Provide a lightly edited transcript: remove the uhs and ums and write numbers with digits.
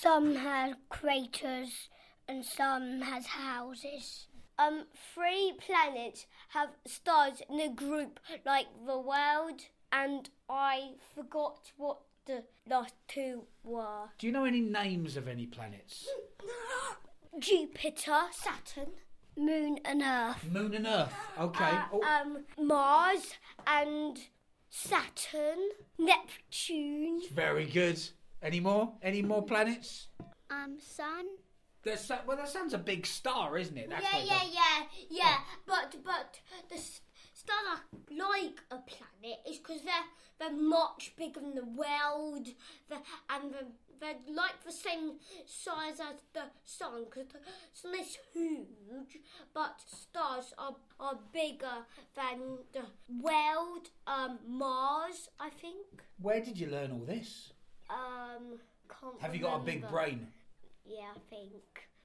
some have craters and some has houses. 3 planets have stars in a group like the world, and I forgot what the last 2 were. Do you know any names of any planets? Jupiter, Saturn, Moon and Earth. Moon and Earth, okay. Mars and Saturn, Neptune. Very good. Any more? Any more planets? Sun. Well, the sun's a big star, isn't it? That's Yeah. But the stars are like a planet. It's because they're much bigger than the world, they're like the same size as the sun. Because the sun is huge, but stars are bigger than the world. Mars, I think. Where did you learn all this? Can't Have you got a big remember. brain? Yeah, I think.